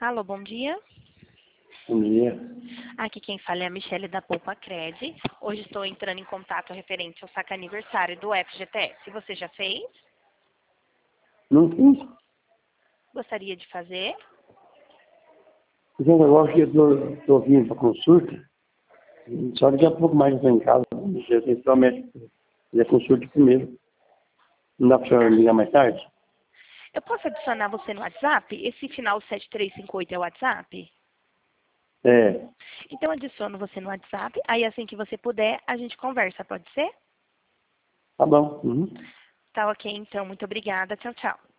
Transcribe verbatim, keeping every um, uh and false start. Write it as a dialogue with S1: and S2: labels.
S1: Alô, bom dia.
S2: Bom dia.
S1: Aqui quem fala é a Michelle da Poupa Cred. Hoje estou entrando em contato referente ao saque aniversário do F G T S. Você já fez?
S2: Não fiz.
S1: Gostaria de fazer?
S2: Porque o negócio que eu estou vindo para consulta, só daqui a pouco mais eu estou em casa. Você tem que médico fazer consulta primeiro. Não dá para a senhora ligar mais tarde?
S1: Eu posso adicionar você no WhatsApp? Esse final sete três cinco oito é o WhatsApp?
S2: É.
S1: Então adiciono você no WhatsApp, aí assim que você puder, a gente conversa, pode ser?
S2: Tá bom. Uhum.
S1: Tá ok, então. Muito obrigada. Tchau, tchau.